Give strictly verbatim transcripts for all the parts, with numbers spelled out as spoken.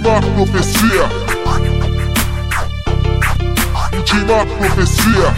Ultima profecia. Ultima profecia.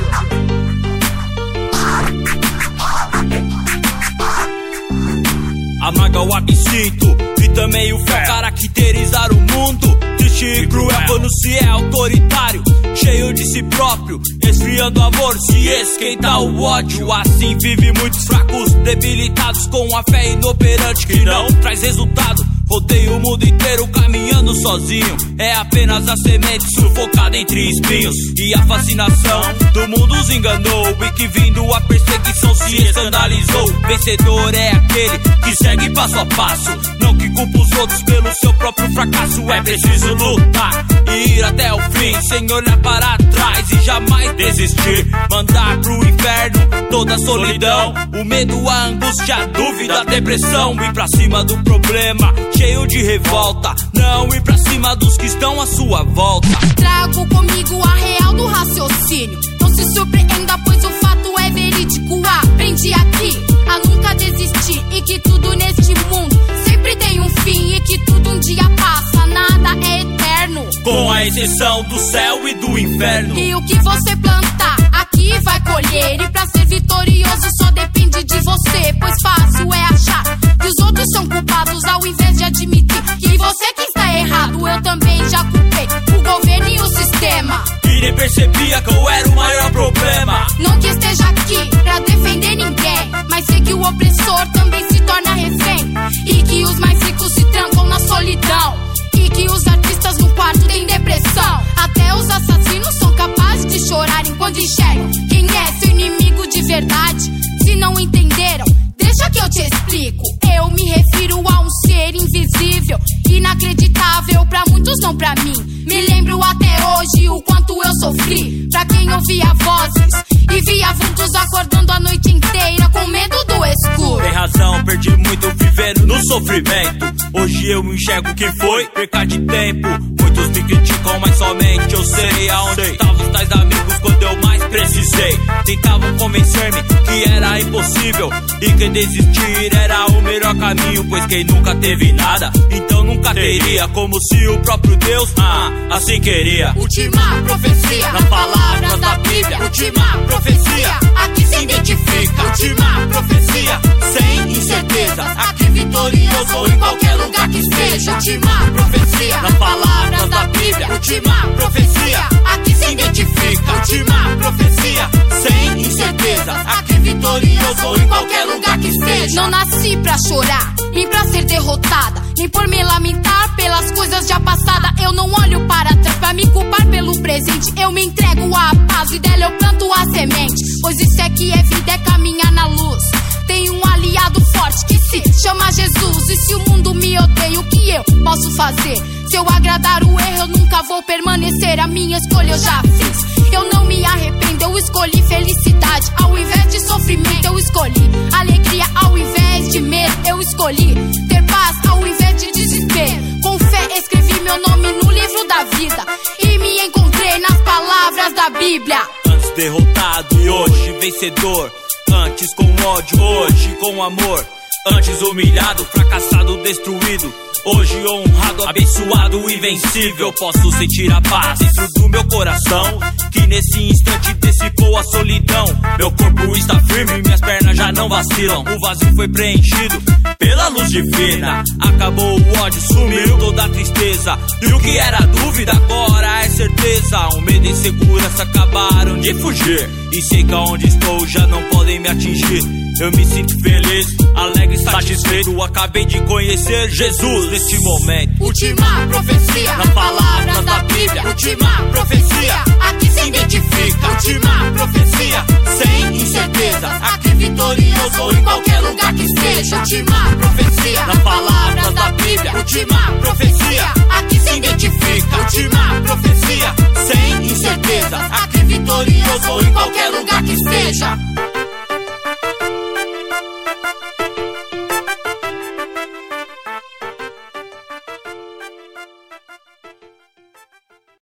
Amarga o absinto e também o fel, caracterizar o mundo. Triste e cruel quando se é autoritário, cheio de si próprio, esfriando o amor, se esquenta o ódio. Assim vive muitos fracos, debilitados, com a fé inoperante que não traz resultado. Rodeio o mundo inteiro caminhando sozinho, é apenas a semente sufocada entre espinhos. E a fascinação do mundo os enganou, e que vindo a perseguição se escandalizou. Vencedor é aquele que segue passo a passo, não que culpa os outros pelo seu próprio fracasso. É preciso lutar e ir até o fim, sem olhar para trás e jamais desistir. Mandar pro inferno toda a solidão, o medo, a angústia, a dúvida, a depressão. Ir pra cima do problema, cheio de revolta, não ir pra cima dos que estão à sua volta. Trago comigo a real do raciocínio, não se surpreenda, pois o fato é verídico. Aprendi aqui a nunca desistir, e que tudo neste mundo sempre tem um fim, e que tudo um dia passa, nada é eterno, com a exceção do céu e do inferno. E o que você plantar aqui vai colher, e pra ser vitorioso só depende de você, pois fácil é achar que os outros são culpados, ao invés de admitir que você que está errado. Eu também já culpei o governo e o sistema, e nem percebia que eu era o maior problema. Não que esteja aqui pra defender ninguém, mas sei que o opressor também se torna refém, e que os mais ricos se trancam na solidão, e que os artistas no quarto têm depressão. Até os assassinos são capazes de chorar enquanto enxergam quem é seu inimigo de verdade. Se não entenderam, deixa que eu te explico. Eu me refiro a um ser invisível, inacreditável pra muitos, não pra mim. Me lembro até hoje o quanto eu sofri, pra quem ouvia vozes e via vultos acordando a noite inteira com medo do escuro. Tem razão, perdi muito vivendo no sofrimento. Hoje eu enxergo que foi perca de tempo. Muitos me criticam, mas somente eu sei aonde estavam os tais amigos quando eu mais precisei. Tentavam convencer-me que era impossível e que desistir era o melhor caminho, pois quem nunca teve nada, então nunca teria, como se o próprio Deus, ah, assim queria. Última profecia, nas palavras da Bíblia. Última profecia, aqui se identifica. Última profecia, sem incerteza, aqui vitorioso ou em qualquer lugar que esteja. Última profecia, nas palavras da Bíblia. Última profecia, aqui se identifica. Última profecia, sem incerteza, aqui vitorioso ou em qualquer lugar que esteja. Não nasci pra chorar, nem pra ser derrotada, nem por me lamentar pelas coisas já passadas. Eu não olho para trás pra me culpar pelo presente, eu me entrego à paz e dela eu planto a semente, pois isso é que é vida, é caminhar na luz. Tem um aliado forte que se chama Jesus, e se o mundo me odeia, o que eu posso fazer? Se eu agradar o erro, eu nunca vou permanecer. A minha escolha eu já fiz, eu não me arrependo. Eu escolhi felicidade ao invés de sofrimento. Eu escolhi alegria ao invés de medo. Eu escolhi ter paz ao invés de desespero. Com fé escrevi meu nome no livro da vida, e me encontrei nas palavras da Bíblia. Antes derrotado e hoje vencedor, antes com ódio, hoje com amor. Antes humilhado, fracassado, destruído, hoje honrado, abençoado, invencível. Posso sentir a paz dentro do meu coração, que nesse instante dissipou a solidão. Meu corpo está firme, minhas pernas já não vacilam. O vazio foi preenchido pela luz divina. Acabou o ódio, sumiu toda a tristeza, e o que era dúvida agora é certeza. O medo e insegurança acabaram de fugir, e sei que aonde estou já não podem me atingir. Eu me sinto feliz, alegre e satisfeito. Acabei de conhecer Jesus neste momento. Última profecia, nas palavras da Bíblia. Última profecia, aqui se identifica. Última profecia, sem incerteza, aqui vitorioso ou em qualquer lugar que esteja. Última profecia, nas palavras da Bíblia. Última profecia, aqui se identifica. Última profecia, sem incerteza, aqui vitorioso ou em qualquer lugar que esteja.